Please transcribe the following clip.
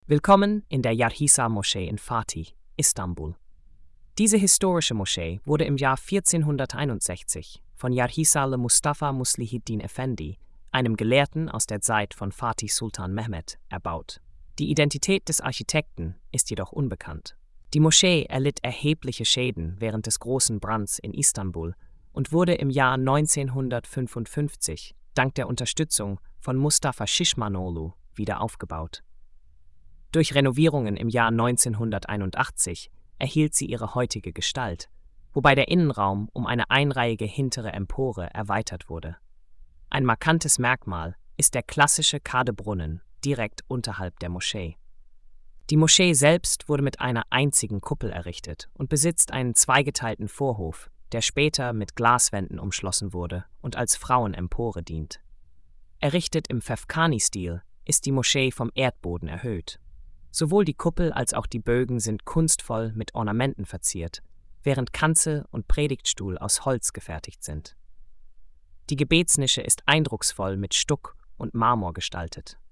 Willkommen in der Yarhisa-Moschee in Fatih, Istanbul. Diese historische Moschee wurde im Jahr 1461 von Yarhisalı Mustafa Muslihiddin Efendi, einem Gelehrten aus der Zeit von Fatih Sultan Mehmed, erbaut. Die Identität des Architekten ist jedoch unbekannt. Die Moschee erlitt erhebliche Schäden während des großen Brands in Istanbul und wurde im Jahr 1955 dank der Unterstützung von Mustafa Şişmanoğlu wieder aufgebaut. Durch Renovierungen im Jahr 1981 erhielt sie ihre heutige Gestalt, wobei der Innenraum um eine einreihige hintere Empore erweitert wurde. Ein markantes Merkmal ist der klassische Kardebrunnen direkt unterhalb der Moschee. Die Moschee selbst wurde mit einer einzigen Kuppel errichtet und besitzt einen zweigeteilten Vorhof, der später mit Glaswänden umschlossen wurde und als Frauenempore dient. Errichtet im Fefkani-Stil ist die Moschee vom Erdboden erhöht. Sowohl die Kuppel als auch die Bögen sind kunstvoll mit Ornamenten verziert, während Kanzel und Predigtstuhl aus Holz gefertigt sind. Die Gebetsnische ist eindrucksvoll mit Stuck und Marmor gestaltet.